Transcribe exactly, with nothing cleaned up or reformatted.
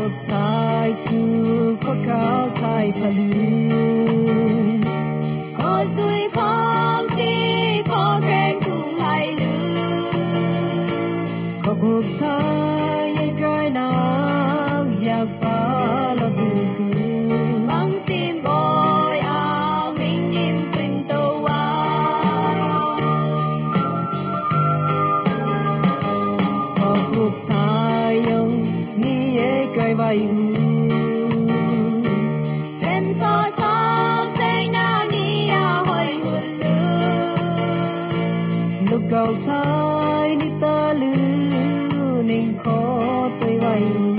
cuộc thái tu có cao thái phật có suy không si có khen cùng lại lư có cuộc thái trái nào giặc phá lo bù băng sim bồi ao minh niệm quỳnh tô ao có cuộc thái ông ni e cây vai u em so sao say na ni a hoi hul lúc cầu thái ni ta lư ninh khó tôi vai u